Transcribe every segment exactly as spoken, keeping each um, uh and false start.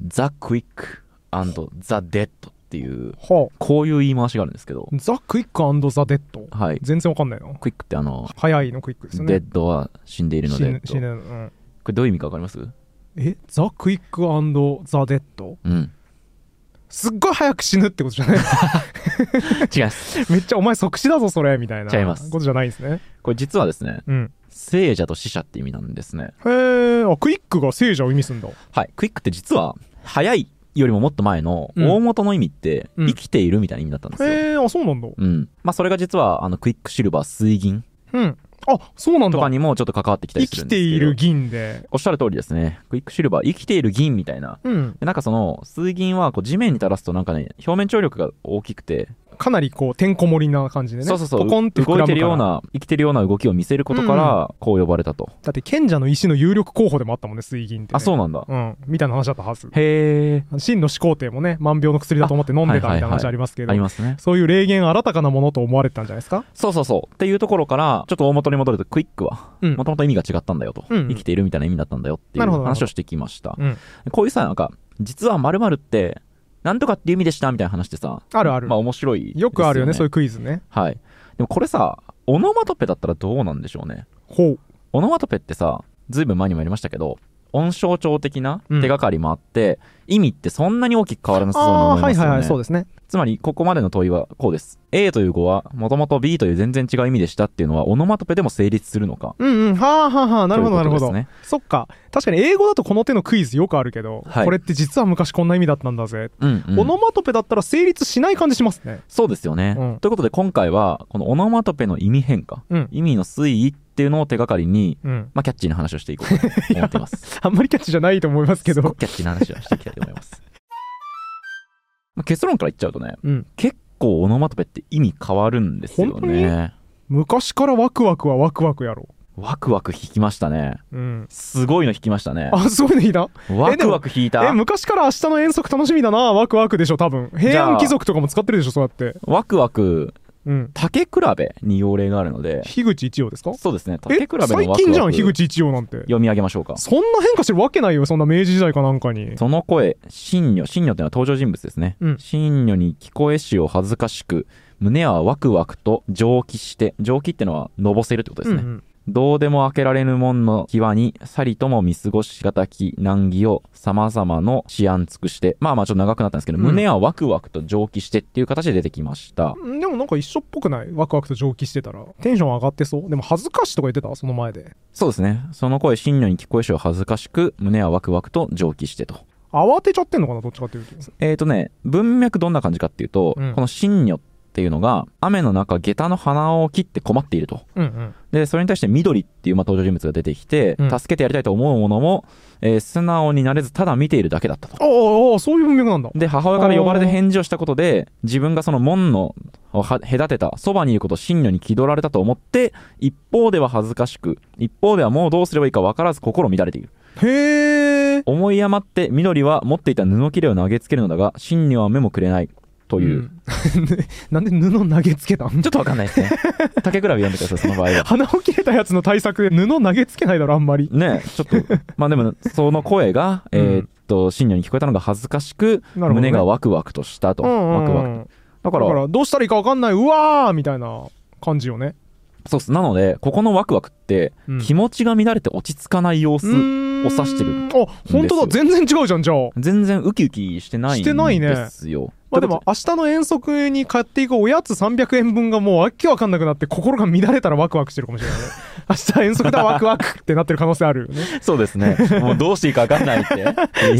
ザ・クイック&ザ・デッドっていう、 はあ、 こういう言い回しがあるんですけど、 ザ・クイック&ザ・デッド、 はい、 全然わかんないな。 クイックってあの早いのクイックですね。 デッドは死んでいるので、 死ぬ、うん、 これどういう意味かわかります？ え、ザ・クイック&ザ・デッド、 うん、 すっごい早く死ぬってことじゃない違います。 めっちゃお前即死だぞそれみたいな違いますことじゃないんですね。 これ実はですね、 うん、 聖者と死者って意味なんですね。 へー、あ、クイックが聖者を意味するんだ。 はい、クイックって実は早いよりももっと前の大元の意味って生きているみたいな意味だったんですよ。 うん、へー、あ、そうなんだ。 うん、まあそれが実はあのクイックシルバー水銀、 うん、あ、そうなんだ。 とかにもちょっと関わってきたりするんですけど、 生きている銀で、 おっしゃる通りですね。クイックシルバー、生きている銀みたいな、 うん、 でなんかその水銀はこう地面に垂らすとなんかね、表面張力が大きくてかなりこうてんこ盛りな感じでね、 そうそうそう、 ポコンって膨らむから、 動いてるような生きてるような動きを見せることからこう呼ばれたと、うん、 だって賢者の石の有力候補でもあったもんね、水銀って、ね、 あ、そうなんだ、 うん、みたいな話だったはず。 へー、 真の始皇帝もね、万病の薬だと思って飲んでたみたいな話ありますけど、 ありますね。 そういう霊言新たかなものと思われてたんじゃないですか。 そうそうそうっていうところからちょっと大元に戻ると、クイックはもともと意味が違ったんだよと、うん、生きているみたいな意味だったんだよっていう話をしてきました。うん、こういうさ、なんか実は〇〇ってなんとかっていう意味でしたみたいな話ってさ、 あるある、 まあ面白いですよね。 よくあるよね、そういうクイズね。 はい。でもこれさ、オノマトペだったらどうなんでしょうね。 ほう。 オノマトペってさ、ずいぶん前にもやりましたけど、音象徴的な手がかりもあって、うん、意味ってそんなに大きく変わらなさそうに思いますよね。 あ、はいはいはい、そうですね。 つまりここまでの問いはこうです。 A という語はもともと B という全然違う意味でしたっていうのはオノマトペでも成立するのか。 うんうん、はあはあはあ、なるほどなるほど、 ね、 そっか。確かに英語だとこの手のクイズよくあるけど、はい、これって実は昔こんな意味だったんだぜ、うんうん、オノマトペだったら成立しない感じしますね。 そうですよね、うん、ということで今回はこのオノマトペの意味変化、うん、意味の推移っていうのを手がかりに、うん、まあキャッチーな話をしていこうと思っていますあんまりキャッチーじゃないと思いますけど、 すごくキャッチーな話をしていきたいと思いますまあ結論から言っちゃうとね、うん、結構オノマトペって意味変わるんですよね。 昔からワクワクはワクワクやろ。 ワクワク引きましたね、うん、すごいの引きましたね。 あ、すごいの引いた。 ワクワク引いた。 え、昔から明日の遠足楽しみだな、ワクワクでしょ多分。平安貴族とかも使ってるでしょ、そうやって。 ワクワク、うん、竹比べに用例があるので。 樋口一葉ですか？ そうですね、竹比べのワクワク。 最近じゃん、樋口一葉なんて。 読み上げましょうか。 そんな変化してるわけないよ、そんな明治時代かなんかに。 その声、真如、真如ってのは登場人物ですね、うん、真如に聞こえしを恥ずかしく、胸はワクワクと蒸気して、蒸気ってのはのぼせるってことですね、うんうん、どうでも開けられぬもんの際にさりとも見過ごしがたき難儀を様々の思案尽くして、まあまあちょっと長くなったんですけど、うん、胸はワクワクと蒸気してっていう形で出てきました。 でもなんか一緒っぽくない？ワクワクと蒸気してたらテンション上がってそう。でも恥ずかしとか言ってた？その前で。 そうですね、その声真如に聞こえしを恥ずかしく、胸はワクワクと蒸気してと。 慌てちゃってんのかな、どっちかっていうと。 えーとね文脈どんな感じかっていうと、うん、この真如っていうのが雨の中下駄の鼻を切って困っていると、うんうん、でそれに対して緑っていうまあ登場人物が出てきて、うん、助けてやりたいと思うものも、えー、素直になれずただ見ているだけだったと。 ああ、そういう文脈なんだ。 で母親から呼ばれて返事をしたことで自分がその門のを隔てたそばにいることを真如に気取られたと思って、一方では恥ずかしく、一方ではもうどうすればいいか分からず心乱れている。 へー。 思い余って緑は持っていた布切れを投げつけるのだが真如は目もくれないという、うん、 なんで布投げつけたん？ ちょっとわかんないですね。竹比べ読んでください、その場合は。 鼻を切れたやつの対策で布投げつけないだろ、あんまり。 ね、ちょっと、まあでも、その声が、うん、えー、っと、真如に聞こえたのが恥ずかしく、ね、胸がワクワクとしたと。うんうんうん、ワクワク。だから、だからどうしたらいいかわかんない、うわーみたいな感じよね。 そうっす。なので、ここのワクワクって、うん、気持ちが乱れて落ち着かない様子を指してるんですよ。 あ、本当だ、全然違うじゃん、じゃあ。 全然ウキウキしてないんですよ。してないね。 まあでも明日の遠足に買っていくおやつさんびゃくえんぶんがもうわけわかんなくなって心が乱れたらワクワクしてるかもしれないね。明日遠足だワクワクってなってる可能性あるよね。 そうですね。もうどうしていいかわかんないって。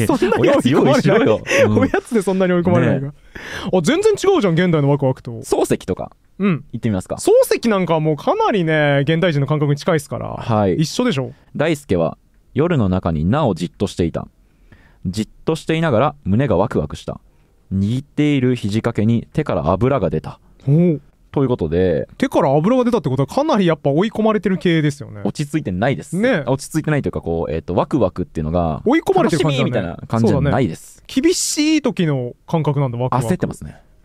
そんなに追い込まれない。うん、おやつでそんなに追い込まれないが、ね、あ、全然違うじゃん、現代のワクワクと。 漱石とか、うん、行ってみますか。 漱石なんかはもうかなりね現代人の感覚に近いですから、はい、一緒でしょ。 大輔は夜の中になおじっとしていた。じっとしていながら胸がワクワクした。握っている肘掛けに手から油が出た。おということで、 手から油が出たってことはかなりやっぱ追い込まれてる系ですよね。 落ち着いてないですね。落ち着いてないというか、こう、えーと、ワクワクっていうのが追い込まれてる感じだね。 楽しみみたいな感じじゃないです。 厳しい時の感覚なんだ、ワクワク。 焦ってますね。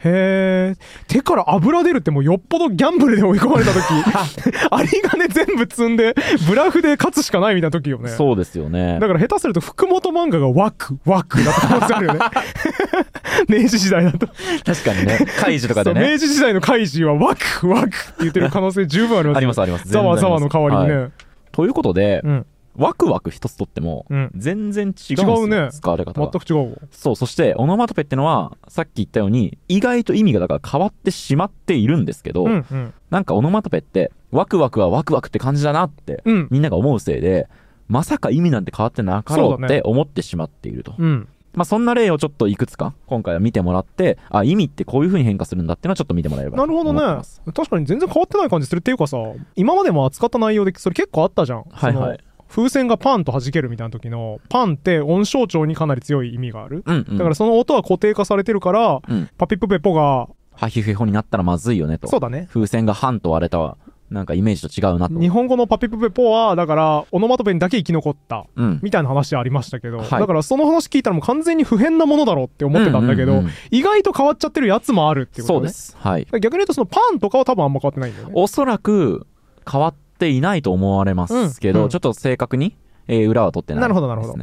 へえ。手から油出るってもうよっぽどギャンブルで追い込まれた時有り金全部積んでブラフで勝つしかないみたいな時よね。 そうですよね。 だから下手すると福本漫画がワクワクだった可能性あるよね明治時代だと確かにね、カイジとかでね、 明治時代のカイジはワクワクって言ってる可能性十分あります、ね、 ありますあります。 ざわざわの代わりにね、はい、 ということで、うん、ワクワク一つとっても全然違うんですよ、 うん、違うね、 使われ方が全く違う。 そう、そしてオノマトペってのはさっき言ったように意外と意味がだから変わってしまっているんですけど、うんうん、なんかオノマトペってワクワクはワクワクって感じだなって、うん、みんなが思うせいでまさか意味なんて変わってなかろうって思ってしまっていると。うん、まあそんな例をちょっといくつか今回は見てもらって、あ、意味ってこういう風に変化するんだっていうのはちょっと見てもらえればと思ってます。 なるほどね。確かに全然変わってない感じするっていうかさ、今までも扱った内容でそれ結構あったじゃん。 はいはい。 風船がパンと弾けるみたいな時のパンって音象徴にかなり強い意味がある、うんうん、だからその音は固定化されてるから、うん、パピプペポがハヒフヘホになったらまずいよねと。 そうだね。 風船が半と割れたなんかイメージと違うなと。 日本語のパピプペポはだからオノマトペにだけ生き残った、うん、みたいな話ありましたけど、はい、だからその話聞いたらもう完全に不変なものだろうって思ってたんだけど、うんうんうん、意外と変わっちゃってるやつもあるっていうことね。 そうです、はい、 逆に言うとそのパンとかは多分あんま変わってないんだよね。 おそらく変わっていないと思われますけど、うんうん、ちょっと正確にえー、裏は取ってないですね。 なるほどなるほど。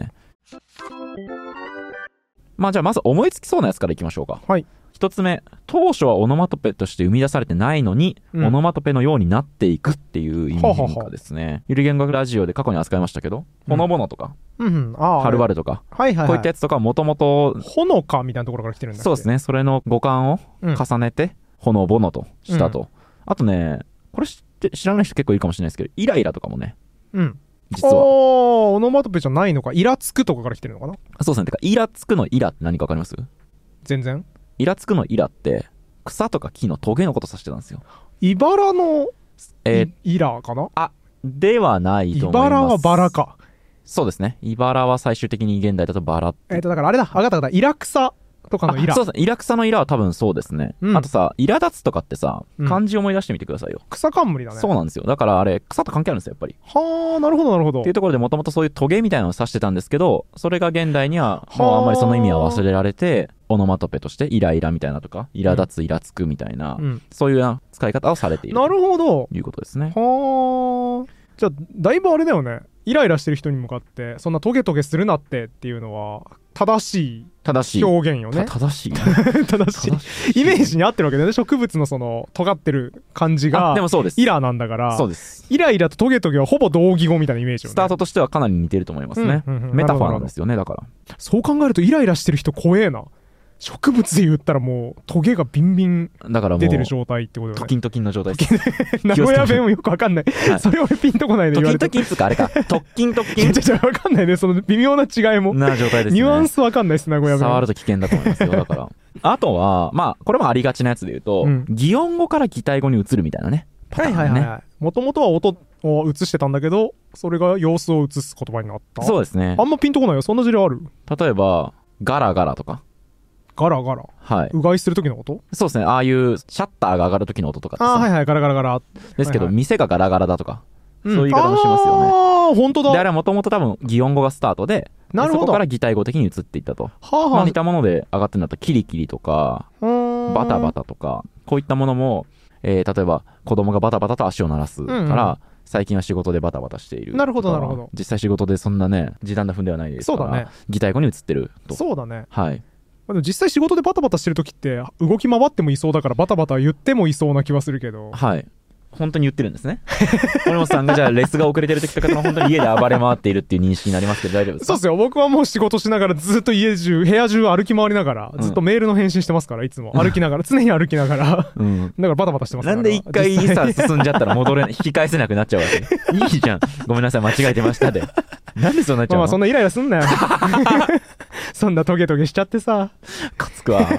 まあじゃあまず思いつきそうなやつからいきましょうか。 はい。 一つ目、当初はオノマトペとして生み出されてないのに、うん、オノマトペのようになっていくっていう意味変化ですね。はははゆる言語学ラジオで過去に扱いましたけど、うん、ほのぼのとか、うんうん、あはるばるとか、はいはいはい、こういったやつとかはもともとほのかみたいなところから来てるんだっけ。 そうですね。それの語感を重ねて、うん、ほのぼのとしたと、うん、あとね、これ知って知らない人結構いるかもしれないですけど、イライラとかもね、うん実はオノマトペじゃないのか。イラつくとかから来てるのかな。 そうですね。てかイラつくのイラって何か分かります？ 全然。 イラつくのイラって草とか木のトゲのこと指してたんですよ。 茨のえー、イラかな。 あ、ではないと思います。 茨はバラか。 そうですね。茨は最終的に現代だとバラって。 えっとだからあれだ。あがったがった。イラクサとかのイラ。 そうですね。イラクサのイラは多分そうですね。うん、あとさ、イラ立つとかってさ、漢字思い出してみてくださいよ。 うん、草冠だね。 そうなんですよ。だからあれ草と関係あるんですよやっぱり。 はあ、なるほどなるほど。 っていうところでもともとそういうトゲみたいなのを指してたんですけど、それが現代にはもうあんまりその意味は忘れられて、オノマトペとしてイライラみたいなとか、イラ立つ、イラつくみたいな、うん、そういう使い方をされている。 なるほど。 ということですね。 はあ。じゃあだいぶあれだよね。イライラしてる人に向かってそんなトゲトゲするなってっていうのは正しい正しい表現よね。 正しい正しいイメージに合ってるわけだよね。植物のその尖ってる感じがでもそうですイラなんだから。 そうです。 イライラとトゲトゲはほぼ同義語みたいなイメージよね。 スタートとしてはかなり似てると思いますね、うんうんうん、メタファーなんですよね。だからそう考えるとイライラしてる人怖えな。植物で言ったらもうトゲがビンビン出てる状態ってことだよね。 トキントキンの状態です名古屋弁もよくわかんない、はい、それ俺ピンとこないで言われて。 トキントキンつうかあれか特勤特勤ちょちょわかんないね。その微妙な違いもな状態ですね。 ニュアンスわかんないです。名古屋弁触ると危険だと思いますよ。だからあとはまあこれもありがちなやつで言うと、うん、擬音語から擬態語に移るみたいなねパターンね。はいはいはい。 もともとは音を映してたんだけどそれが様子を映す言葉になった。 そうですね。 あんまピンとこないよ。そんな事例ある？ 例えばガラガラとかガラガラ、はい、うがいする時の音。 そうですね。ああいうシャッターが上がる時の音とかってさ、 あはいはいガラガラガラですけど、 はいはい、 店がガラガラだとか、うん、そういう言い方もしますよね。 ああ本当だ。 であれはもともと多分擬音語がスタートで、なるほど、そこから擬態語的に移っていったと。はあはあ、まあ、似たもので上がってるんだったらキリキリとかバタバタとかこういったものも、えー、例えば子供がバタバタと足を鳴らすから、うんうん、最近は仕事でバタバタしている。 なるほどなるほど。 実際仕事でそんなね時短な踏んではないですから。そうだね。擬態語に移ってると。 そうだね。 はい。 でも実際仕事でバタバタしてる時って動き回ってもいそうだからバタバタ言ってもいそうな気はするけど。 はい本当に言ってるんですね。森本さんがじゃあレスが遅れてる時とかの本当に家で暴れ回っているっていう認識になりますけど大丈夫ですか？ そうですよ。僕はもう仕事しながらずっと家中部屋中歩き回りながらずっとメールの返信してますから、いつも歩きながら常に歩きながら、うん、だからバタバタしてますから。 なんで一回さ進んじゃったら戻れ引き返せなくなっちゃうわけ。いいじゃん。ごめんなさい間違えてましたで。なんでそうなっちゃうの？ まあそんなイライラすんなよ。そんなトゲトゲしちゃってさ。 かつくわ。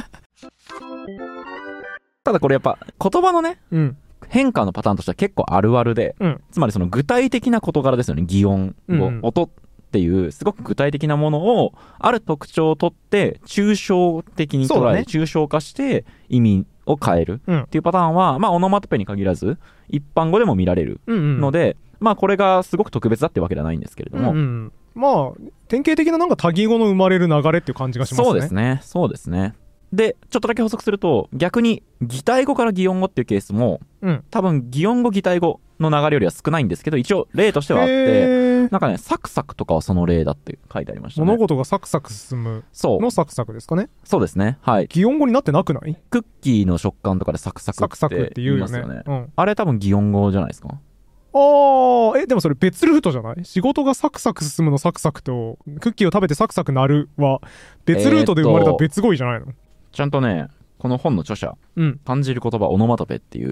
ただこれやっぱ言葉のね、うん、変化のパターンとしては結構あるあるで、うん、つまりその具体的な事柄ですよね。擬音語、うん、音っていうすごく具体的なものをある特徴を取って抽象的に捉え、ね、抽象化して意味を変えるっていうパターンは、まあオノマトペに限らず一般語でも見られるので、うんうん、まあこれがすごく特別だってわけではないんですけれども、うんうん、 まあ典型的ななんか多義語の生まれる流れっていう感じがしますね。 そうですねそうですね。 でちょっとだけ補足すると、逆に擬態語から擬音語っていうケースも、うん、多分擬音語擬態語の流れよりは少ないんですけど、一応例としてはあって、なんかねサクサクとかはその例だって書いてありましたね。 物事がサクサク進むのサクサクですかね。 そうですね。はい。 擬音語になってなくない？ クッキーの食感とかでサクサクって言いますよね。サクサクって言うよね。うん、あれ多分擬音語じゃないですか。 あー、え、でもそれ別ルートじゃない？仕事がサクサク進むのサクサクと、クッキーを食べてサクサクなるは、別ルートで生まれた別語彙じゃないの？えー、 ちゃんとね、この本の著者、うん、感じる言葉オノマトペっていう、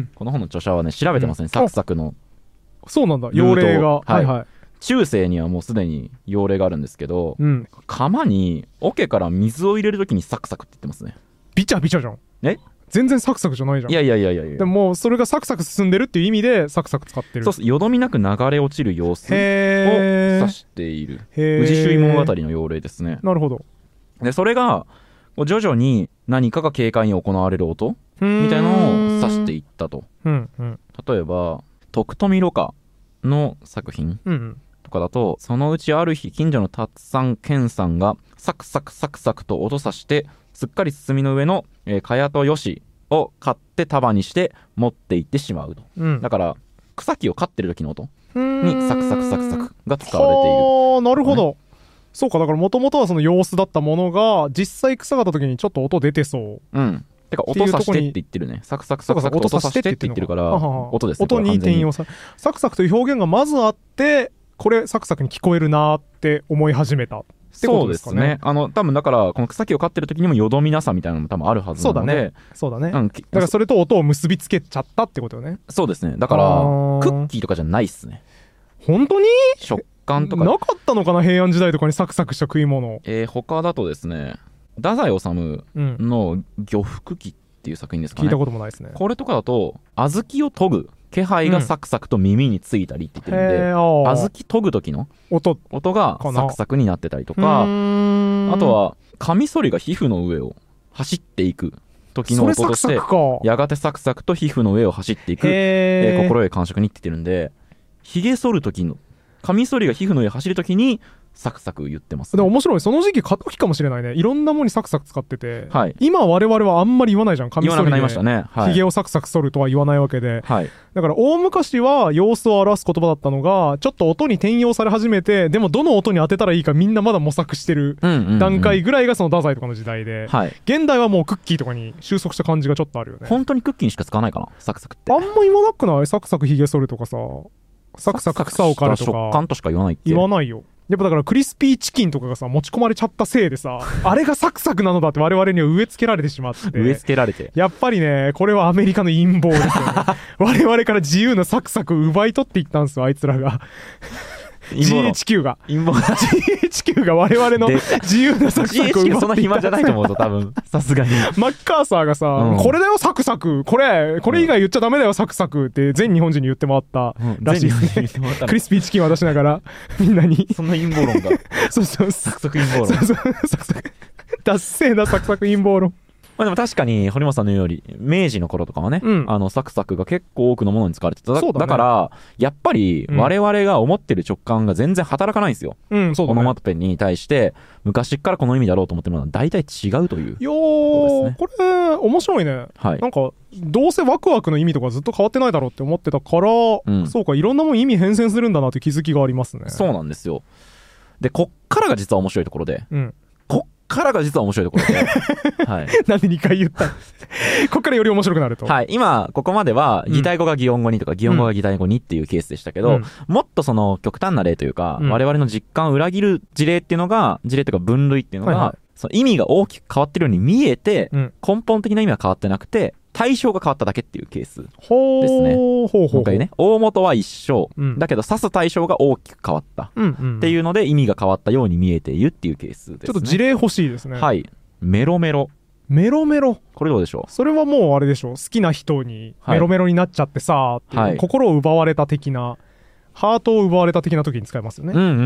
この本の著者はね、調べてますね、うん、サクサクの。 そうなんだ、用例が。はい、はいはい。 中世にはもうすでに用例があるんですけど、うん、釜に桶から水を入れるときにサクサクって言ってますね。 ビチャビチャじゃん。 え？ 全然サクサクじゃないじゃん。 いやいやいやいやいや。 でももうそれがサクサク進んでるっていう意味でサクサク使ってる。 そうそう、よどみなく流れ落ちる様子を指している宇治周囲物語の用例ですね。 なるほど。 でそれが徐々に何かが軽快に行われる音みたいなのを指していったと。うんうん、例えば徳富ろ過の作品とかだと、うんうん、そのうちある日近所の達さん健さんがサクサクサクサクと音さしてすっかり包みの上の、えー、かやとよしを買って束にして持って行ってしまうと、うん、だから草木を飼ってる時の音にサクサクサクサクが使われている。 ああ、なるほど、ね、そうか。だからもともとはその様子だったものが実際草がった時にちょっと音出てそう。 うん。てか音さしてって言ってるね。サクサクサクサク音さしてって言ってるから音ですね。 音に転用さサクサクという表現がまずあって、これサクサクに聞こえるなって思い始めたってことですかね。そうですね。 あの多分だからこの草木を飼ってる時にもよどみなさみたいなのも多分あるはずなので。 そうだね。そうだね。うん、だからそれと音を結びつけちゃったってことよね。 そうですね。だからクッキーとかじゃないっすね。 本当に？ 食感とかなかったのかな、平安時代とかにサクサクした食い物。 えー、他だとですね、太宰治の魚福記っていう作品ですかね。 聞いたこともないですね。 これとかだと小豆を研ぐ気配がサクサクと耳についたりって言ってるんで、うん、小豆研ぐ時の 音, 音がサクサクになってたりとか、あとはカミソリが皮膚の上を走っていく時の音としてやがてサクサクと皮膚の上を走っていく、えー、心得感触にって言ってるんで、ひげ剃る時のカミソリが皮膚の上を走る時にサクサク言ってます、ね、 でも面白い。その時期過渡期かもしれないね。いろんなものにサクサク使ってて、はい、今我々はあんまり言わないじゃん。カミソリでヒゲをサクサク剃るとは言わないわけで、はい、だから大昔は様子を表す言葉だったのがちょっと音に転用され始めて、でもどの音に当てたらいいかみんなまだ模索してる段階ぐらいがその太宰とかの時代で、はい、現代はもうクッキーとかに収束した感じがちょっとあるよね。 本当にクッキーにしか使わないかな、サクサクって。 あんま言わなくない？サクサクヒゲ剃るとかさ、サクサク草を刈るとか食感としか言わないって。 言わないよ。やっぱだからクリスピーチキンとかがさ持ち込まれちゃったせいでさあれがサクサクなのだって我々には植え付けられてしまって植え付けられてやっぱりね、これはアメリカの陰謀ですよね我々から自由なサクサクを奪い取っていったんですよ、あいつらがジーエイチキュー が ジーエイチキュー が我々の自由なサクサクを奪っていった。 ジーエイチキュー そんな暇じゃないと思うと多分さすがにマッカーサーがさ、うん、これだよサクサク、これこれ以外言っちゃダメだよサクサクって全日本人に言って回ったらしいですね、うん、クリスピーチキン渡しながらみんなにそんな陰謀論がそうそうサクサク陰謀論そうそうサクサクダッセーなサクサク陰謀論まあでも確かに堀本さんの言うより明治の頃とかはね、うん、あのサクサクが結構多くのものに使われてた。 だ, だ, ね、だからやっぱり我々が思ってる直感が全然働かないんですよ、うん、そうだね、オノマトペに対して昔からこの意味だろうと思ってるのは大体違うという、 いやー、ね、これ面白いね、はい、なんかどうせワクワクの意味とかずっと変わってないだろうって思ってたから、うん、そうか、いろんなもん意味変遷するんだなって気づきがありますね。 そうなんですよ。でこっからが実は面白いところで、うん、こっからが実は面白いところで、はい、 なんでにかい言ったこっからより面白くなると。 はい、今ここまでは擬態語が擬音語にとか、うん、擬音語が擬態語にっていうケースでしたけど、うん、もっとその極端な例というか、うん、我々の実感を裏切る事例っていうのが事例というか分類っていうのが、はいはい、その意味が大きく変わってるように見えて、うん、根本的な意味は変わってなくて対象が変わっただけっていうケースですね。ほうほうほう。今回ね、大元は一緒、うん、だけど指す対象が大きく変わったっていうので意味が変わったように見えているっていうケースですね。 ちょっと事例欲しいですね。 はい。メロメロ。 メロメロ。 これどうでしょう。 それはもうあれでしょう。好きな人にメロメロになっちゃってさ、はい、心を奪われた的な、ハートを奪われた的な時に使えますよね。 うんうんうん。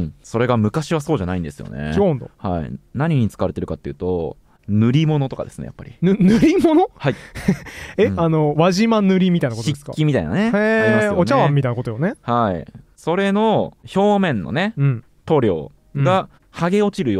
それが昔はそうじゃないんですよね。 違うんだ。 はい。何に使われてるかっていうと、塗り物とかですね、やっぱり。 ぬ塗り物？ はい。 え、うん、あの輪島塗りみたいなことですか？ 漆器みたいなね。へー、ありますよね。お茶碗みたいなことよね。 はい。それの表面のね、うん、塗料が剥げ落ちる様子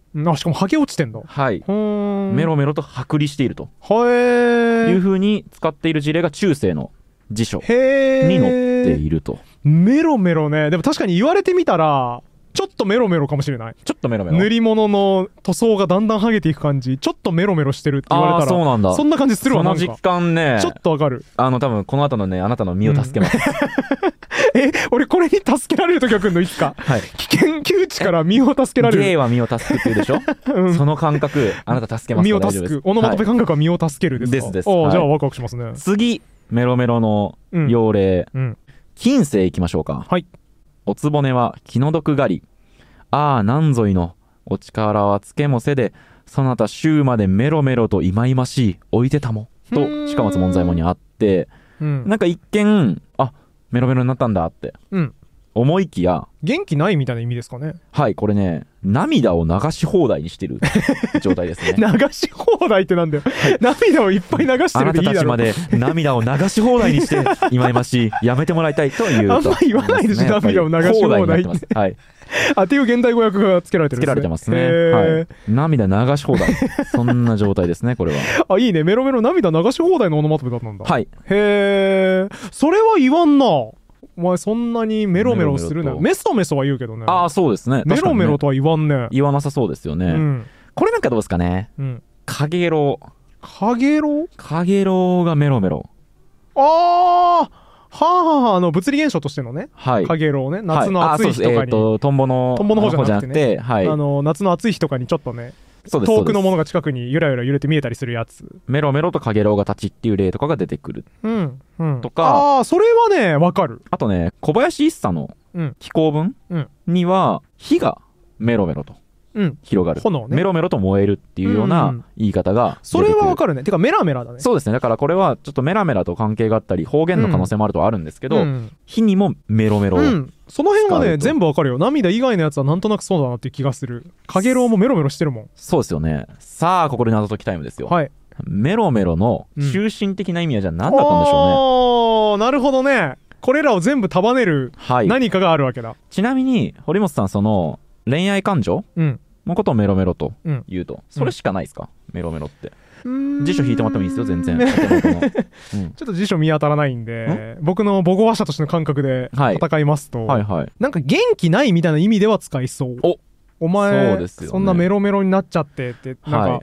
あ、しかも剥げ落ちてんだ。 はい。メロメロと剥離しているというふうに使っている事例が中世の辞書に載っていると。 メロメロね。でも確かに言われてみたらちょっとメロメロかもしれない。 ちょっとメロメロ。 塗り物の塗装がだんだん剥げていく感じ、ちょっとメロメロしてるって言われたら、 あ、そうなんだ。 そんな感じするわ。 その実感ね、 ちょっとわかる。 あの多分この後のね、あなたの身を助けます、 うん、え、俺これに助けられる時が来るのいつか、はい、危険窮地から身を助けられる。 芸は身を助けっていうでしょ、うん、その感覚あなた助けます。 身を助け、オノマトペ感覚は身を助けるですか。 ですです。 あ、じゃあワクワクしますね。 次、メロメロの用例、うんうん、近世いきましょうか。 はい。 おつぼねは気の毒がり、ああなんぞいのお力はつけもせで、そなた週までメロメロといまいましい置いてたもと近松門左衛門にあって、うん、なんか一見あメロメロになったんだって、うん、思いきや元気ないみたいな意味ですかね。 はい、これね涙を流し放題にしてる状態ですね。 流し放題ってなんだよ、はい、涙をいっぱい流してるっていいだろ。あなたたちまで涙を流し放題にしていまいましいやめてもらいたいというとあんま言わないでしょ、涙を流し放題って。はいあっていう現代語訳がつけられてるんですね。つけられてますね。はい。涙流し放題。そんな状態ですね、これは。 あ、いいね。メロメロ涙流し放題のオノマトペだったんだ。 はい。 へえ。それは言わんな。お前そんなにメロメロするな。メソメソは言うけどね。 ああ、そうですね。 メロメロとは言わんね。 言わなさそうですよね。うん、これなんかどうですかね。うん。かげろう。 かげろう？ かげろうがメロメロ。 ああはあはあはあ、あの物理現象としてのね、 はい、 かげろうね、夏の暑い日とかに、はい、えーとトンボのトンボの方じゃなくてね、 はい、 あの夏の暑い日とかにちょっとね、遠くのものが近くにゆらゆら揺れて見えたりするやつ、 メロメロとかげろうが立ちっていう例とかが出てくる、 うんうん、 とか、 ああそれはねわかる。 あとね、小林一茶の紀行文には火がメロメロと広がる、うん炎ね、メロメロと燃えるっていうような言い方が出てくる、 それはわかるね。てかメラメラだね。 そうですね。だからこれはちょっとメラメラと関係があったり方言の可能性もあるとはあるんですけど、うん、火にもメロメロを、うん、 その辺はね全部わかるよ。涙以外のやつはなんとなくそうだなっていう気がする。かげろうもメロメロしてるもん。 そうですよね。さあここで謎解きタイムですよ。はい。メロメロの中心的な意味はじゃあ何だったんでしょうね。 ああなるほどね。これらを全部束ねる何かがあるわけだ、はい、 ちなみに堀本さん、その恋愛感情、うんのことをメロメロと言うと、うん、それしかないですか、うん、メロメロって。辞書引いてもらってもいいですよ、全然。うん、ちょっと辞書見当たらないんで、ん僕の母語話者としての感覚で戦いますと、はいはいはい、なんか元気ないみたいな意味では使いそう。おお前 そ, うです、ね、そんなメロメロになっちゃってってなんか、はい、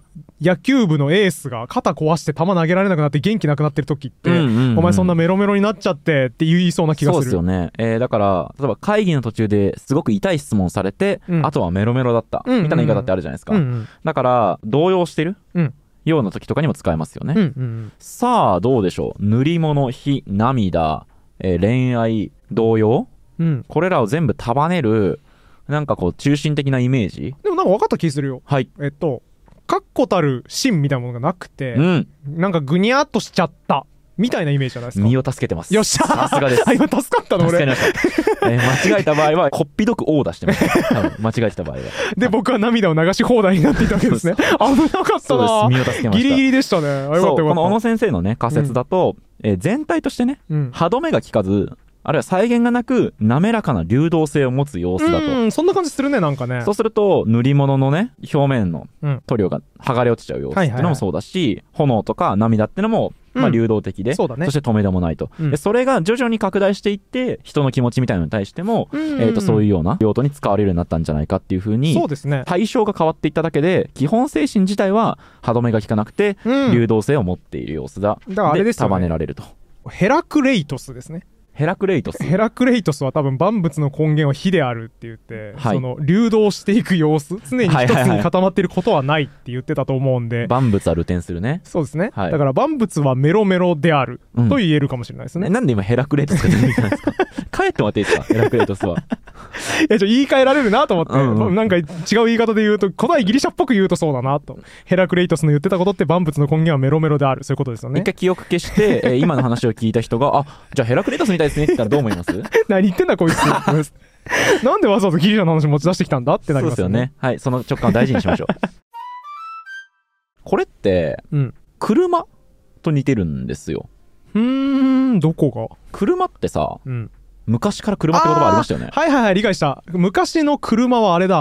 野球部のエースが肩壊して球投げられなくなって元気なくなってる時って、うんうんうん、お前そんなメロメロになっちゃってって言いそうな気がする。 そうですよね、えー、だから例えば会議の途中ですごく痛い質問されて、うん、あとはメロメロだった、うんうんうん、みたいな言い方ってあるじゃないですか、うんうん、だから動揺してる、うん、ような時とかにも使えますよね、うんうんうん、さあどうでしょう。塗り物、火、涙、えー、恋愛、動揺、うん、これらを全部束ねるなんかこう中心的なイメージ。 でもなんか分かった気するよ。はい。えっと確固たる芯みたいなものがなくて、うん、なんかグニャーっとしちゃったみたいなイメージじゃないですか。 身を助けてます。 よっしゃー、 さすがです。 今助かったの俺。 助かりました、えー、間違えた場合はこっぴどくオーダーしてます多分間違えた場合は。 で僕は涙を流し放題になっていたわけですね。危なかったな。 そうです、身を助けました。 ギリギリでしたね。あよかったよかった。 この小野先生のね仮説だと、うんえー、全体としてね、うん、歯止めが効かずあるいは再現がなく滑らかな流動性を持つ様子だと。 うんそんな感じするね。なんかね。 そうすると塗り物のね表面の塗料が剥がれ落ちちゃう様子っていうのもそうだし、はいはいはい、炎とか涙っていうのもまあ流動的で、うん そ, ね、そして止めどもないと、うん、でそれが徐々に拡大していって人の気持ちみたいなのに対しても、うんうんうんえー、とそういうような用途に使われるようになったんじゃないかっていう風に、そうですね、対象が変わっていっただけで基本精神自体は歯止めが効かなくて、うん、流動性を持っている様子だ。だからあれですよね、で束ねられると。 ヘラクレイトスですね。 ヘラクレイトスヘラクレイトスは多分万物の根源は火であるって言って、はい、その流動していく様子、常に一つに固まっていることはないって言ってたと思うんで、はいはいはい、 万物は流転するね。 そうですね、はい、だから万物はメロメロである、うん、と言えるかもしれないですね。 なんで今ヘラクレイトスが出てきたんですか帰ってもらっていいですかヘラクレイトスは。 いやちょ言い換えられるなと思って、うんうん、なんか違う言い方で言うと古代ギリシャっぽく言うとそうだなと。ヘラクレイトスの言ってたことって万物の根源はメロメロである、そういうことですよね。 一回記憶消して、えー、今の話を聞いた人があじゃあヘラクレイトスみたいですねって言ったらどう思います何言ってんだこいつなんでわざわざギリシャの話持ち出してきたんだってなりますよね。 そうですよね。はい、その直感を大事にしましょうこれって、うん、車と似てるんですよ。 うーんどこが。 車ってさ、うん、昔から車って言葉ありましたよね。 はいはいはい理解した。昔の車はあれだ、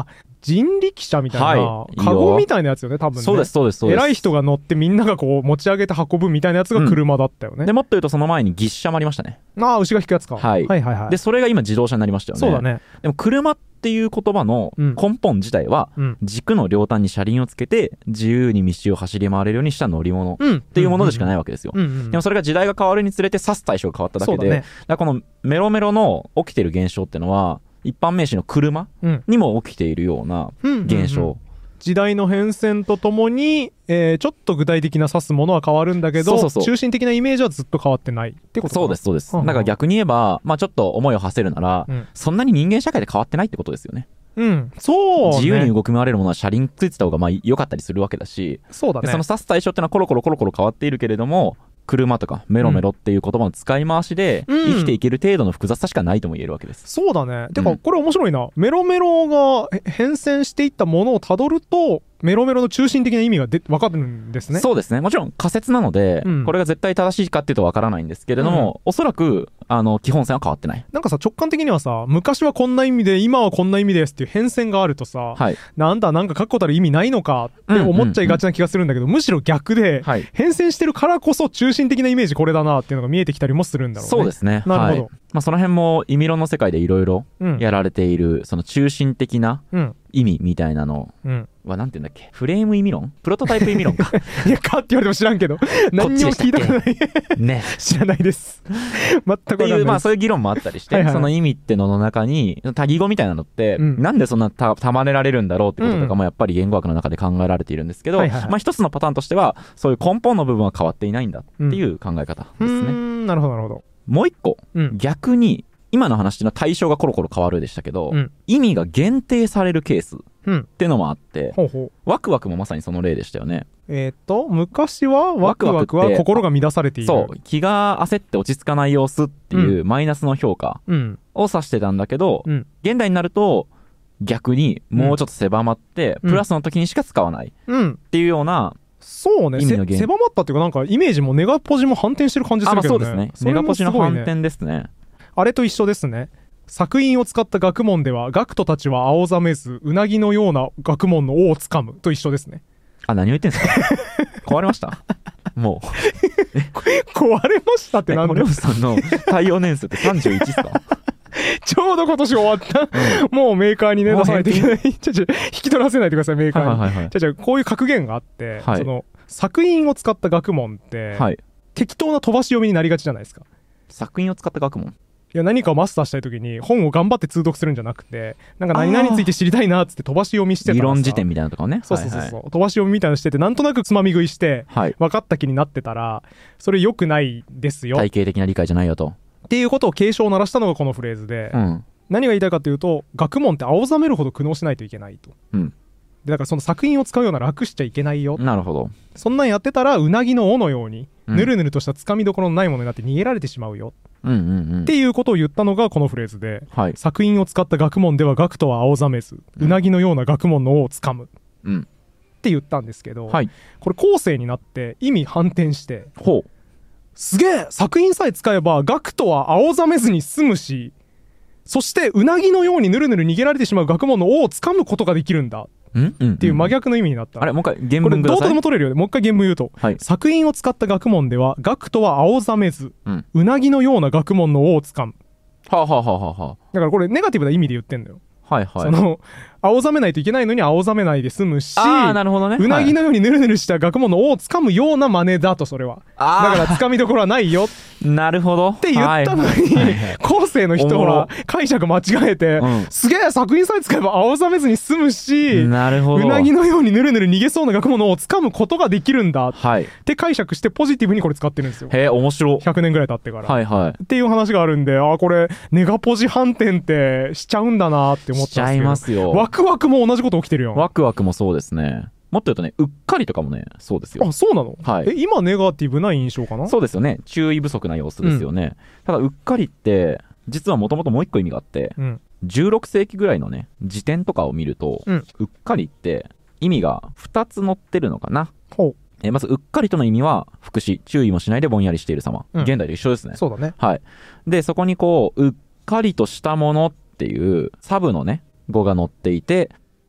人力車みたいな、 はい、 カゴみたいなやつよね多分ね。 そうですそうですそうです。 偉い人が乗ってみんながこう持ち上げて運ぶみたいなやつが車だったよね、うん、 でもっと言うとその前に牛車もありましたね。 ああ牛が引くやつか、 はい、はいはいはい。でそれが今自動車になりましたよね。 そうだね。 でも車っていう言葉の根本自体は、うん、軸の両端に車輪をつけて自由に道を走り回れるようにした乗り物っていうものでしかないわけですよ、うんうんうん、でもそれが時代が変わるにつれて指す対象が変わっただけで、ね、だからこのメロメロの起きてる現象っていうのは一般名詞の車にも起きているような現象、うんうんうんうん、 時代の変遷とともに、えー、ちょっと具体的な指すものは変わるんだけど、そうそうそう、中心的なイメージはずっと変わってないってことかな。 そうですそうです。だから逆に言えば、まあ、ちょっと思いを馳せるなら、うん、そんなに人間社会で変わってないってことですよね。 うん、そうね。 自由に動き回れるものは車輪ついてた方がまあ良かったりするわけだし、 そうだね。 その指す対象ってのはコロコロコロコロ変わっているけれども、車とかメロメロっていう言葉の使い回しで生きていける程度の複雑さしかないとも言えるわけです、 うん、そうだね。てかこれ面白いな、メロメロが変遷していったものをたどるとメロメロの中心的な意味がで分かるんですね。 そうですね。もちろん仮説なので、うん、これが絶対正しいかっていうと分からないんですけれども、うん、おそらくあの基本線は変わってない。 なんかさ、直感的にはさ、昔はこんな意味で今はこんな意味ですっていう変遷があるとさ、はい、なんだなんか確固たる意味ないのかって思っちゃいがちな気がするんだけど、うんうんうん、むしろ逆で、はい、変遷してるからこそ中心的なイメージこれだなっていうのが見えてきたりもするんだろうね。 そうですね。 なるほど、 はい、まあ、その辺も意味論の世界でいろいろやられている、うん、その中心的な意味みたいなのはなんていうんだっけ、フレーム意味論、プロトタイプ意味論かいやかって言われても知らんけど何にも聞いたことないね知らないです全く分かんないです。 まあそういう議論もあったりして、はいはい、その意味ってのの中に多義語みたいなのって、うん、なんでそんなたまねられるんだろうってこととかもやっぱり言語学の中で考えられているんですけど、うん、まあ一つのパターンとしてはそういう根本の部分は変わっていないんだっていう考え方ですね、うん、うーん、 なるほどなるほど。 もう一個、うん、逆に今の話の対象がコロコロ変わるでしたけど、うん、意味が限定されるケースってのもあって、うん、ほうほう、ワクワクもまさにその例でしたよね。 えっと昔はワクワクは心が乱されている、 そう、気が焦って落ち着かない様子っていうマイナスの評価を指してたんだけど、うん、現代になると逆にもうちょっと狭まって、うん、プラスの時にしか使わないっていうような、 そうね、狭まったっていうか、なんかイメージもネガポジも反転してる感じするけどね。 あ、まあ、そうですね。ネガポジの反転ですね。 あれと一緒ですね。作品を使った学問では学徒たちは青ざめずうなぎのような学問の尾をつかむと一緒ですね。 あ、何を言ってんすか壊れましたもう壊れましたってなんだよ。 森本さんの対応年数ってさんじゅういちですかちょうど今年終わった、うん、もうメーカーにね出さないといけないちょちょ引き取らせないでくださいメーカーに、はいはいはい、ちょちょこういう格言があって、はい、その作品を使った学問って、はい、適当な飛ばし読みになりがちじゃないですか。 作品を使った学問、 いや何かをマスターしたい時に本を頑張って通読するんじゃなくて、なんか何々について知りたいなっつって飛ばし読みしてたらさ、 理論辞典みたいなとかね、 そうそうそうそう、はいはい、飛ばし読みみたいなのしててなんとなくつまみ食いして、はい、分かった気になってたらそれ良くないですよ、 体系的な理解じゃないよとっていうことを警鐘を鳴らしたのがこのフレーズで、うん、何が言いたいかというと、学問って青ざめるほど苦悩しないといけないと、うん、でだからその作品を使うような楽しちゃいけないよ。 なるほど。 そんなんやってたらうなぎの尾のようにぬるぬるとしたつかみどころのないものになって逃げられてしまうよ、うんうんうん、っていうことを言ったのがこのフレーズで、はい、作品を使った学問では学とは青ざめず、うん、うなぎのような学問の尾をつかむ、うん、って言ったんですけど、はい、これ後世になって意味反転して、ほう、すげえ作品さえ使えば学とは青ざめずに済むし、そしてうなぎのようにぬるぬる逃げられてしまう学問の尾をつかむことができるんだっていう真逆の意味になった、 うんうんうん、あれもう一回原文ください。 これどうとでも取れるよね。もう一回原文言うと、はい、作品を使った学問では学とは青ざめず、うん、うなぎのような学問の尾をつかむ。はあはあはあはあ。だからこれネガティブな意味で言ってんだよ。はいはい。その青ざめないといけないのに青ざめないで済むし、 あー、なるほどね、 うなぎのようにぬるぬるした学問の尾をつかむような真似だと、それは。だからつかみどころはないよ。 なるほどって言ったのに、はい、後世の人は解釈間違えて、うん、すげえ作品さえ使えば青ざめずに済むし、 なるほど、 うなぎのようにぬるぬる逃げそうな学問の尾をつかむことができるんだって解釈してポジティブにこれ使ってるんですよ。 へえ、面白い。 ひゃくねんぐらい経ってから、 はいはい、 っていう話があるんで、あ、これネガポジ反転ってしちゃうんだなって思ったんですけど。 しちゃいますよ。 ワクワクも同じこと起きてるよ。 ワクワクもそうですね。もっと言うとね、うっかりとかもね、そうですよ。 あ、そうなの？ はい。 え、今ネガティブな印象かな？ そうですよね。注意不足な様子ですよね。うん、ただうっかりって実はもともともう一個意味があって、うん、じゅうろくせいきぐらいのね辞典とかを見ると、うん、うっかりって意味がふたつ載ってるのかな。ほう。えまずうっかりとの意味は副詞、注意もしないでぼんやりしている様、うん、現代で一緒ですね。 そうだね。 はい。でそこにこううっかりとしたものっていうサブのね語が載っていて、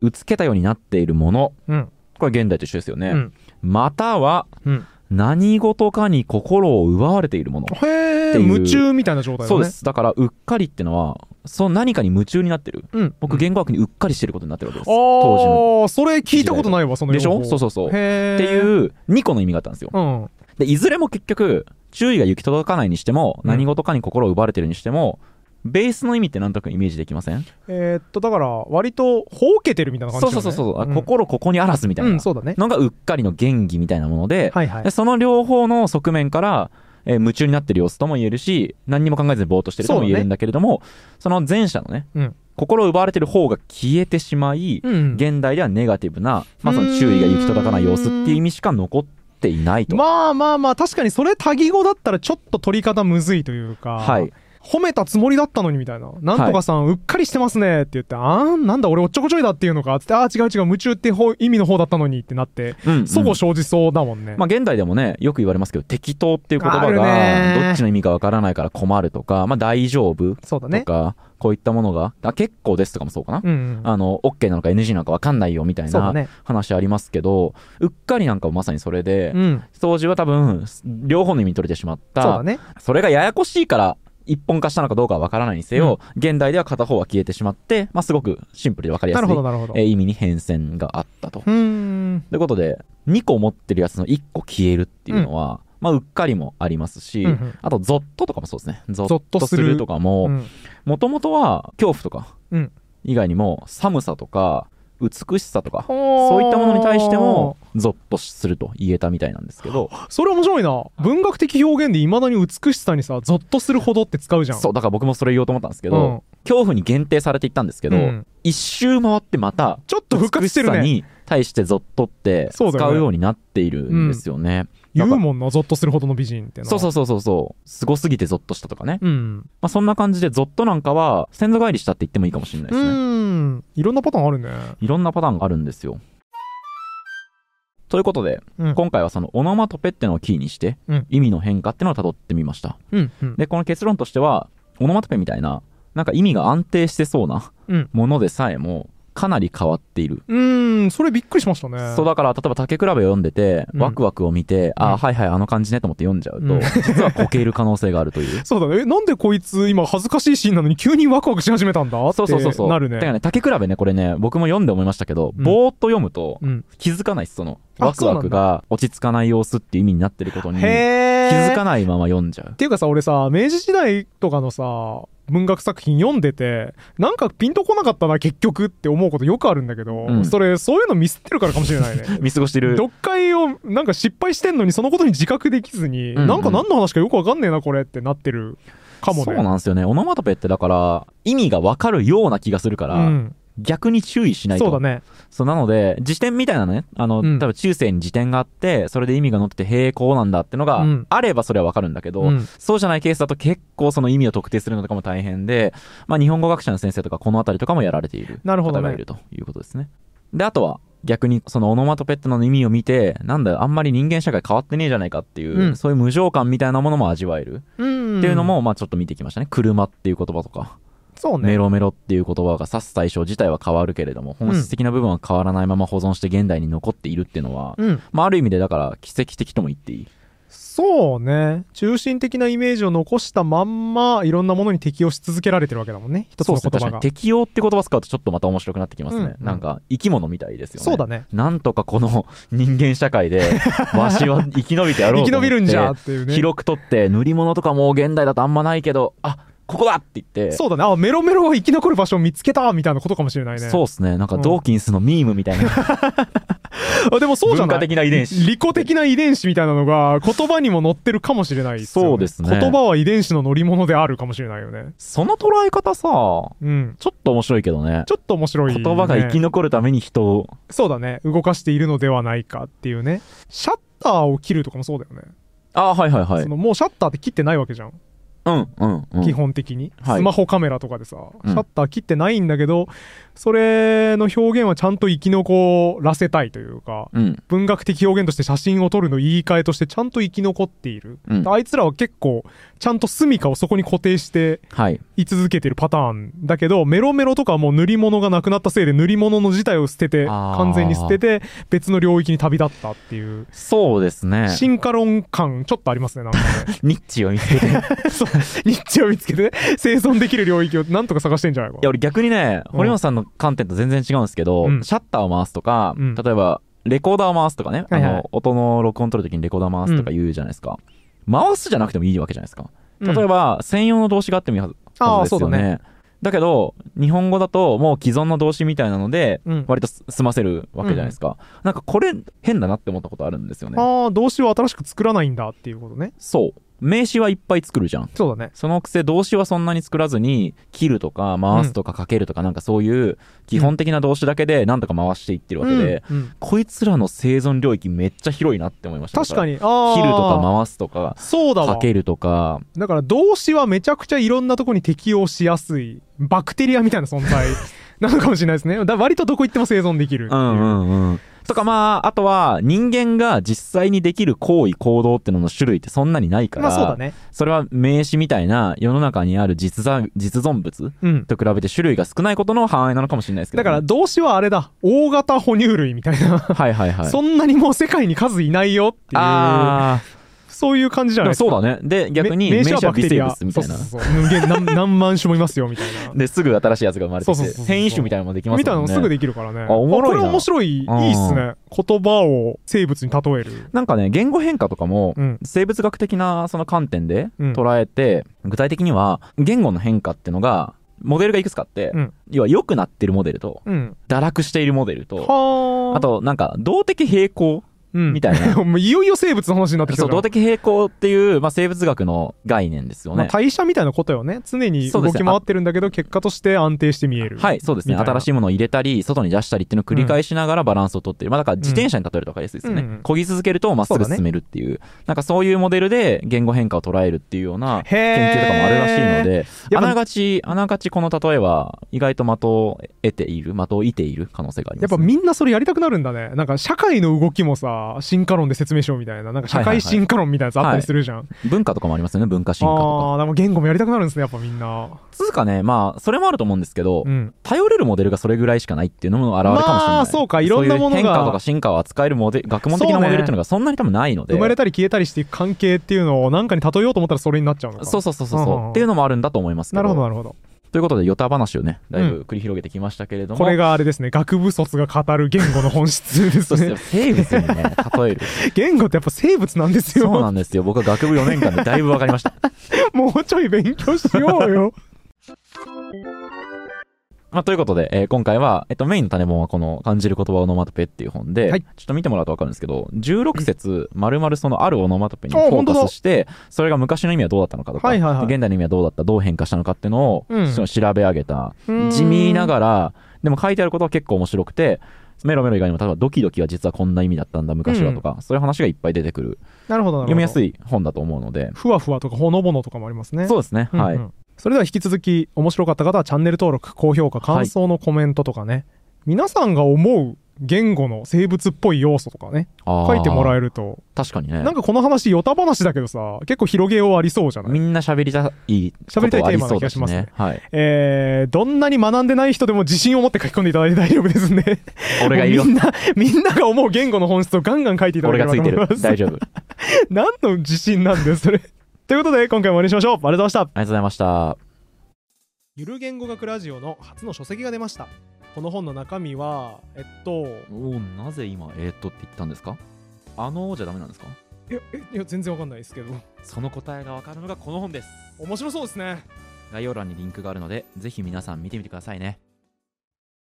うつけたようになっているもの、 うん、 これ現代と一緒ですよね、 うん、 または、 うん、 何事かに心を奪われているもの。 へー、夢中みたいな状態だね。 そうです。だからうっかりってのはその何かに夢中になってる、 うん、 僕言語学にうっかりしてることになってるわけです、 うん、 当時の。 ああ、それ聞いたことないわ、そのでしょ。そうそうそう。 へーっていうにこの意味があったんですよ、 うん、 でいずれも結局注意が行き届かないにしても、うん、何事かに心を奪われてるにしても、ベースの意味ってなんとなくイメージできません？ えー、っとだから割とほうけてるみたいな感じだよね。 そうそうそうそう、 うん、 心ここにあらずみたいなのがうっかりの原義みたいなもので、 はいはい、 でその両方の側面から、えー、夢中になってる様子とも言えるし、何にも考えずにぼーっとしてるとも言えるんだけれども、 そ,、ね、その前者のね、うん、心を奪われてる方が消えてしまい、うん、現代ではネガティブな、まあ、その注意が行き届かない様子っていう意味しか残っていないと。 まあまあまあ、確かにそれ多義語だったらちょっと取り方むずいというか、はい、褒めたつもりだったのにみたいな、なんとかさん、はい、うっかりしてますねって言って、あーなんだ俺おっちょこちょいだっていうのかって、あー違う違う夢中って意味の方だったのにってなって、うんうん、齟齬生じそうだもんね。 まあ現代でもねよく言われますけど、適当っていう言葉がどっちの意味かわからないから困るとか、まあ大丈夫とか、ね、こういったものがあ結構ですとかもそうかな、うんうん、あの OK なのか エヌジー なのかわかんないよみたいな、ね、話ありますけど、うっかりなんかもまさにそれで、うん、当時は多分両方の意味に取れてしまった。 そうだ、ね、 それがややこしいから一本化したのかどうかは分からないにせよ、うん、現代では片方は消えてしまって、まあ、すごくシンプルで分かりやすい、えー、意味に変遷があったと。うーんということでにこ持ってるやつのいっこ消えるっていうのは、うんまあ、うっかりもありますし、うんうん、あとゾッととかもそうですね。ゾッとするとかももともとは恐怖とか以外にも寒さとか美しさとかそういったものに対してもゾッとすると言えたみたいなんですけど、 それ面白いな。文学的表現でいまだに美しさにさゾッとするほどって使うじゃん。 そうだから僕もそれ言おうと思ったんですけど、うん、恐怖に限定されていったんですけど、うん、一周回ってまたちょっと復活してるね。 美しさに対してゾッとって使うようになっているんですよね。 言うもんな、ゾッとするほどの美人ってのは。 そうそうそうそうそうすごすぎてゾッとしたとかね、うんまあ、そんな感じでゾッとなんかは先祖返りしたって言ってもいいかもしれないですね。 うんいろんなパターンあるね。 いろんなパターンがあるんですよ。ということで、うん、今回はそのオノマトペってのをキーにして、うん、意味の変化ってのを辿ってみました、うんうん、でこの結論としてはオノマトペみたいななんか意味が安定してそうなものでさえもかなり変わっている。 うーんそれびっくりしましたね。 そうだから例えば竹比べを読んでて、うん、ワクワクを見て、うん、ああはいはいあの感じねと思って読んじゃうと、うん、実はこける可能性があるというそうだね。なんでこいつ今恥ずかしいシーンなのに急にワクワクし始めたんだってそうそうそうそうなるね。 だからね竹比べねこれね僕も読んで思いましたけど、うん、ぼーっと読むと気づかないですそのワクワクが落ち着かない様子っていう意味になってることに気づかないまま読んじゃう。 っていうかさ俺さ明治時代とかのさ文学作品読んでてなんかピンとこなかったな結局って思うことよくあるんだけど、うん、それそういうのミスってるからかもしれないね見過ごしてる読解をなんか失敗してんのにそのことに自覚できずに、うんうん、なんか何の話かよくわかんねえなこれってなってるかもね。 そうなんですよね。オノマトペってだから意味がわかるような気がするから、うん逆に注意しないと。 そうだね。 そうなので辞典みたいなねあの、うん、多分中世に辞典があってそれで意味が載っててへえこうなんだってのがあればそれはわかるんだけど、うん、そうじゃないケースだと結構その意味を特定するのとかも大変で、まあ、日本語学者の先生とかこのあたりとかもやられている方がいるということですね。であとは逆にそのオノマトペットの意味を見てなんだよあんまり人間社会変わってねえじゃないかっていう、うん、そういう無常感みたいなものも味わえる、うん、っていうのもまあちょっと見てきましたね。車っていう言葉とかそうね、メロメロっていう言葉が指す対象自体は変わるけれども本質的な部分は変わらないまま保存して現代に残っているっていうのは、うんまあ、ある意味でだから奇跡的とも言っていい。 そうね中心的なイメージを残したまんまいろんなものに適応し続けられてるわけだもんね一つの言葉が。そうですね、確かに適応って言葉使うとちょっとまた面白くなってきますね、うんうん、なんか生き物みたいですよね。 そうだね。 なんとかこの人間社会でわしは生き延びてやろうと思って生き延びるんじゃっていうね広く取って塗り物とかも現代だとあんまないけどあここだって言ってそうだねあメロメロが生き残る場所を見つけたみたいなことかもしれないね。 そうですねなんかドーキンスのミームみたいな、 うん、でもそうじゃない文化的な遺伝子利己的な遺伝子みたいなのが言葉にも載ってるかもしれないですよね。 そうですね言葉は遺伝子の乗り物であるかもしれないよね。 その捉え方さ、うん、ちょっと面白いけどね。 ちょっと面白い、ね、 言葉が生き残るために人をそうだね動かしているのではないかっていうね。シャッターを切るとかもそうだよね。 あはいはいはい。 そのもうシャッターって切ってないわけじゃん。 うんうんうん、 基本的に、 はい、 スマホカメラとかでさ、 うん、 シャッター切ってないんだけど、それの表現はちゃんと生き残らせたいというか、うん、文学的表現として写真を撮るの言い換えとしてちゃんと生き残っている、うん、あいつらは結構ちゃんと住処をそこに固定して居続けてるパターンだけど、はい、メロメロとかはもう塗り物がなくなったせいで塗り物の自体を捨てて、完全に捨てて別の領域に旅立ったっていう。 そうですね、 進化論感ちょっとありますね、なんかねニッチを見つけてそうニッチを見つけて、ね、生存できる領域をなんとか探してんじゃないか。 いや俺逆にね、堀本さんの観点と全然違うんですけど、うん、シャッターを回すとか、うん、例えばレコーダーを回すとかね、はいはい、あの音の録音取るときにレコーダー回すとか言うじゃないですか、うん、回すじゃなくてもいいわけじゃないですか。例えば、うん、専用の動詞があってもいいはずですよね。だね。だけど日本語だともう既存の動詞みたいなので、うん、割と済ませるわけじゃないですか、うん、なんかこれ変だなって思ったことあるんですよね。 ああ、動詞を新しく作らないんだっていうことね。 そう、名詞はいっぱい作るじゃん。 そうだね。 そのくせ動詞はそんなに作らずに、切るとか回すとかかけるとか、なんかそういう基本的な動詞だけでなんとか回していってるわけで、うんうん、こいつらの生存領域めっちゃ広いなって思いました。 確かに。 あ、切るとか回すとか、 そうだわ、 かけるとか。 だから動詞はめちゃくちゃいろんなとこに適用しやすいバクテリアみたいな存在なのかもしれないですね。だ割とどこ行っても生存できるっていう。うんうんうん。 とかまあ、あとは人間が実際にできる行為行動っていうのの種類ってそんなにないから、 まあそうだね、 それは名詞みたいな世の中にある実在実存物と比べて種類が少ないことの範囲なのかもしれないですけど、ね、 だから動詞はあれだ、大型哺乳類みたいなはいはい、はい、そんなにもう世界に数いないよっていう、あそういう感じじゃないですか。 そうだね。で逆に名詞は微生物みたいな、そうそうそう 何, 何万種もいますよみたいなですぐ新しいやつが生まれてきて変異種みたいなのもできますもんね。 みたいなのすぐできるからね。 あ、おもろいな。 これ面白い、いいっすね。言葉を生物に例える。 なんかね、言語変化とかも、うん、生物学的なその観点で捉えて、うん、具体的には言語の変化っていうのがモデルがいくつかあって、うん、要は良くなってるモデルと、うん、堕落しているモデルと、あとなんか動的平衡みたいな、 うん、もういよいよ生物の話になってきた。 そう、動的平衡っていう、まあ、生物学の概念ですよね。まあ、 代謝みたいなことよね。常に動き回ってるんだけど、結果として安定して見える。 はい、そうですね。新しいものを入れたり外に出したりっていうのを繰り返しながらバランスを取っている、うん、まあだから自転車に例えると分かりやすいですよね、うん、漕ぎ続けるとまっすぐ進めるっていう、ね、なんかそういうモデルで言語変化を捉えるっていうような研究とかもあるらしいので、あながちあながちこの例えは意外と的を得ている的を射ている可能性があります、ね、 やっぱみんなそれやりたくなるんだね。なんか社会の動きもさ、進化論で説明しようみたいな、なんか社会進化論みたいなやつあったりするじゃん、はいはいはい、 文化とかもありますよね。文化進化とか。 ああ、でも言語もやりたくなるんですね、やっぱみんな。 つうかね、まあそれもあると思うんですけど、うん、頼れるモデルがそれぐらいしかないっていうのも現れるかもしれない。 まあそうか、いろんなものがそういう変化とか進化を扱えるモデル、学問的なモデルっていうのがそんなに多分ないので、 生まれたり消えたりしていく関係っていうのを何かに例えようと思ったらそれになっちゃうのか。 そうそうそうそう、うん、っていうのもあるんだと思いますけど。 なるほどなるほど。 ということでヨタ話をねだいぶ繰り広げてきましたけれども、 うん、これがあれですね、学部卒が語る言語の本質ですね。 生物にね例える言語ってやっぱ生物なんですよ。 そうなんですよ。僕は学部よねんかんでだいぶ分かりましたもうちょい勉強しようよまあ、ということで、えー、今回は、えっと、メインの種本はこの感じる言葉オノマトペっていう本で、はい、ちょっと見てもらうと分かるんですけど、じゅうろく節丸々そのあるオノマトペにフォーカスして、それが昔の意味はどうだったのかとか、はいはいはい、現代の意味はどうだった、どう変化したのかっていうのを、うん、調べ上げた、地味ながら、でも書いてあることは結構面白くて、メロメロ以外にも例えばドキドキは実はこんな意味だったんだ昔はとか、うん、そういう話がいっぱい出てくる。 なるほどなるほど。 読みやすい本だと思うので。 ふわふわとかほのぼのとかもありますね。 そうですね、うんうん、はい。 それでは引き続き面白かった方はチャンネル登録、高評価、感想のコメントとかね、はい、皆さんが思う言語の生物っぽい要素とかね書いてもらえると。 確かにね。 なんかこの話ヨタ話だけどさ、結構広げようありそうじゃない。 みんな喋りたい喋りたいテーマな気がしますね。 はい、 えー、どんなに学んでない人でも自信を持って書き込んでいただいて大丈夫ですね。 俺がいるよ。 みんなみんなが思う言語の本質をガンガン書いていただければと思います。 俺がついてる。大丈夫。 何の自信なんだよそれ。ということで今回も終わりにしましょう。ありがとうございました。ありがとうございました。 ゆる言語学ラジオの初の書籍が出ました。この本の中身はえっとおなぜ今えー、っとって言ったんですか。あのじゃダメなんですか。 いやいや全然わかんないですけど、 その答えがわかるのがこの本です。 面白そうですね。 概要欄にリンクがあるのでぜひ皆さん見てみてくださいね。